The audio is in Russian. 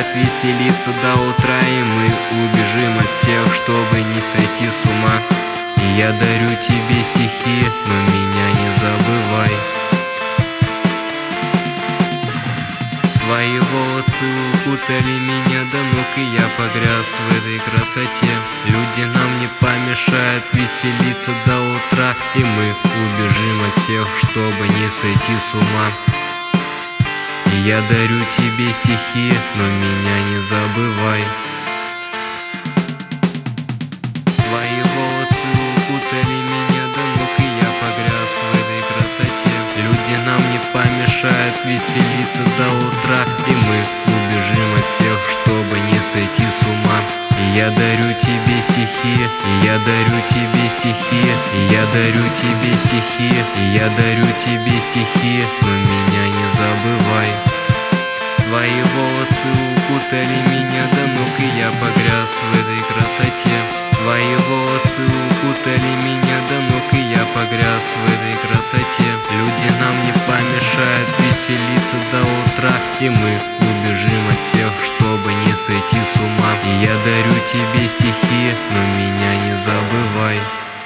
веселиться до утра, и мы убежим от всех, чтобы не сойти с ума. И я дарю тебе стихи, но меня не забывай. Твои волосы укутали меня до ног, и я погряз в этой красоте. Люди нам не помешают веселиться до утра, и мы убежим от всех, чтобы не сойти с ума. И я дарю тебе стихи, но меня не забывай. Твои волосы укутали меня до ног, и я погряз в этой красоте. Люди нам не помешают веселиться до утра, и мы убежим от всех, чтобы не сойти с ума. И я дарю тебе стихи, и я дарю тебе стихи, и я дарю тебе стихи, и я дарю тебе стихи, но меня не забывай. Твои волосы укутали меня до ног, и я погряз в этой красоте. Твои волосы укутали меня до ног, и я погряз в этой красоте. Люди нам не помешают веселиться до утра, и мы убежим от всех, чтобы не сойти с ума. И я дарю тебе стихи, но меня не забывай.